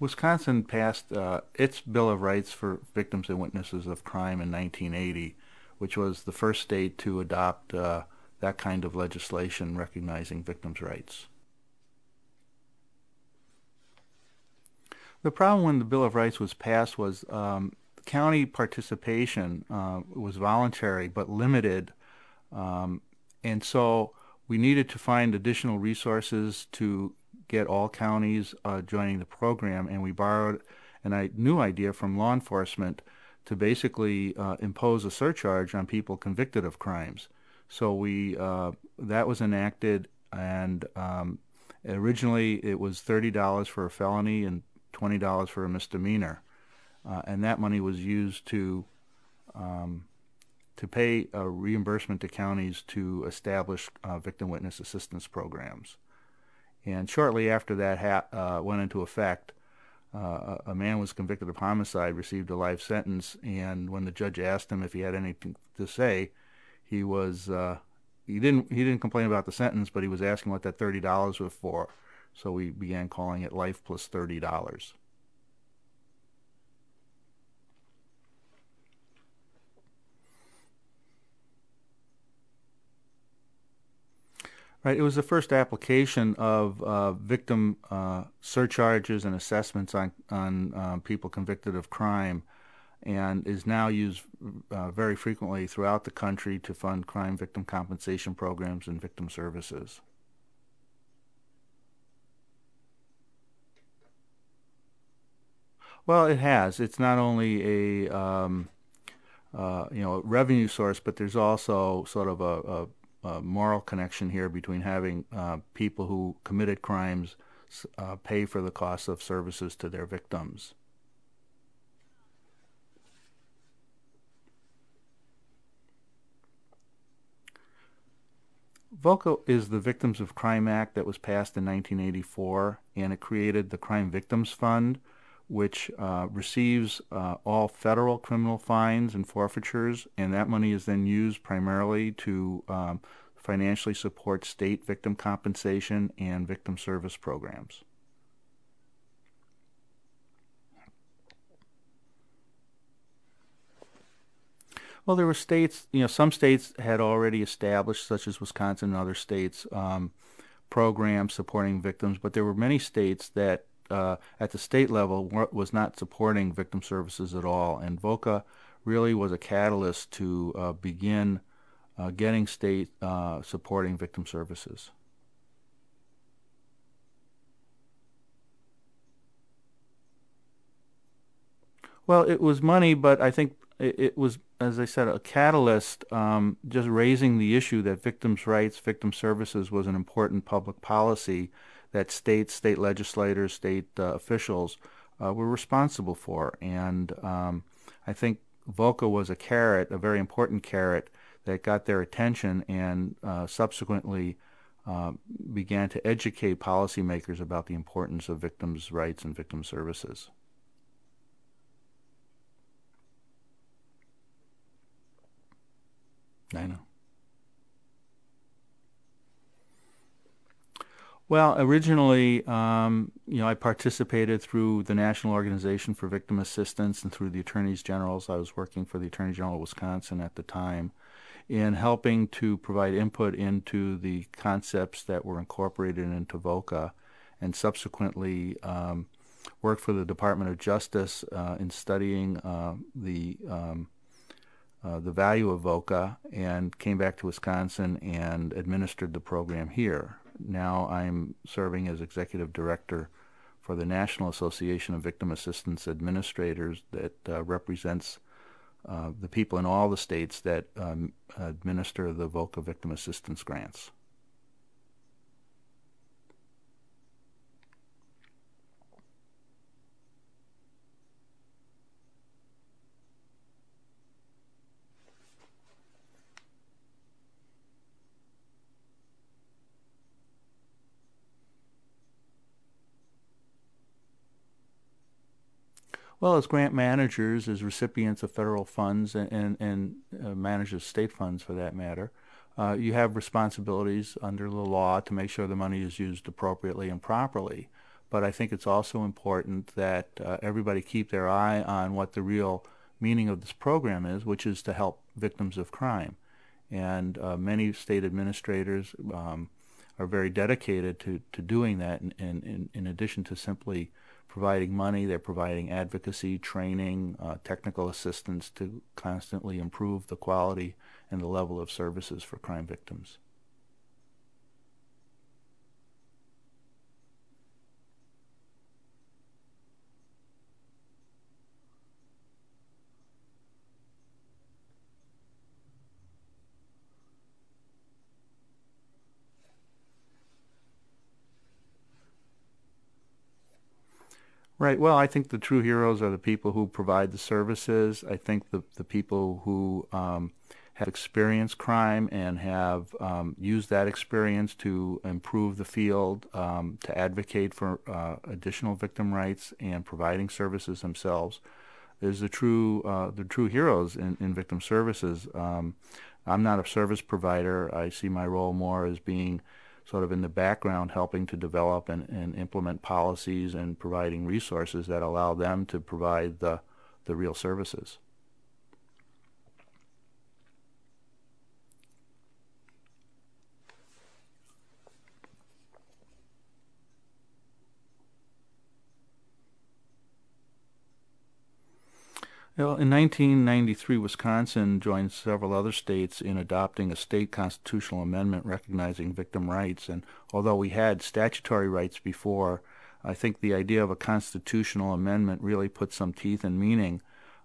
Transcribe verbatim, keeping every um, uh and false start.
Wisconsin passed uh, its Bill of Rights for Victims and Witnesses of Crime in nineteen eighty, which was the first state to adopt uh, that kind of legislation recognizing victims' rights. The problem when the Bill of Rights was passed was um, county participation uh, was voluntary but limited, um, and so we needed to find additional resources to get all counties uh, joining the program, and we borrowed a new idea from law enforcement to basically uh, impose a surcharge on people convicted of crimes. So we uh, that was enacted, and um, originally it was thirty dollars for a felony and twenty dollars for a misdemeanor, uh, and that money was used to um, to pay a reimbursement to counties to establish uh, victim witness assistance programs. And shortly after that ha- uh, went into effect, uh, a man was convicted of homicide, received a life sentence, and when the judge asked him if he had anything to say, he was uh, he didn't he didn't complain about the sentence, but he was asking what that thirty dollars was for. So we began calling it life plus thirty dollars. Right, it was the first application of uh, victim uh, surcharges and assessments on on uh, people convicted of crime, and is now used uh, very frequently throughout the country to fund crime victim compensation programs and victim services. Well, it has. It's not only a um, uh, you know revenue source, but there's also sort of a, a, a moral connection here between having uh, people who committed crimes uh, pay for the cost of services to their victims. VOCA is the Victims of Crime Act that was passed in nineteen eighty-four, and it created the Crime Victims Fund, which uh, receives uh, all federal criminal fines and forfeitures, and that money is then used primarily to um, financially support state victim compensation and victim service programs. Well, there were states, you know, some states had already established, such as Wisconsin and other states, um, programs supporting victims, but there were many states that uh, at the state level was not supporting victim services at all, and VOCA really was a catalyst to uh, begin uh, getting state uh, supporting victim services. Well, it was money, but I think it, it was, as I said, a catalyst, um, just raising the issue that victims' rights, victim services was an important public policy that states, state legislators, state uh, officials uh, were responsible for. And um, I think VOCA was a carrot, a very important carrot that got their attention and uh, subsequently uh, began to educate policymakers about the importance of victims' rights and victim services. I know. Well, originally, um, you know, I participated through the National Organization for Victim Assistance and through the Attorneys Generals. I was working for the Attorney General of Wisconsin at the time in helping to provide input into the concepts that were incorporated into VOCA, and subsequently um, worked for the Department of Justice uh, in studying uh, the um, uh, the value of VOCA, and came back to Wisconsin and administered the program here. Now I'm serving as executive director for the National Association of Victim Assistance Administrators that uh, represents uh, the people in all the states that um, administer the VOCA victim assistance grants. Well, as grant managers, as recipients of federal funds and, and, and uh, managers of state funds for that matter, uh, you have responsibilities under the law to make sure the money is used appropriately and properly. but I think it's also important that uh, everybody keep their eye on what the real meaning of this program is, which is to help victims of crime. And uh, many state administrators um, are very dedicated to, to doing that. And, and, and in addition to simply providing money, they're providing advocacy, training, uh, technical assistance to constantly improve the quality and the level of services for crime victims. Right. Well, I think the true heroes are the people who provide the services. I think the the people who um, have experienced crime and have um, used that experience to improve the field, um, to advocate for uh, additional victim rights and providing services themselves is the true uh, the true heroes in, in victim services. Um, I'm not a service provider. I see my role more as being sort of in the background, helping to develop and, and implement policies and providing resources that allow them to provide the the real services. Well, in nineteen ninety-three, Wisconsin joined several other states in adopting a state constitutional amendment recognizing victim rights. And although we had statutory rights before, I think the idea of a constitutional amendment really put some teeth and meaning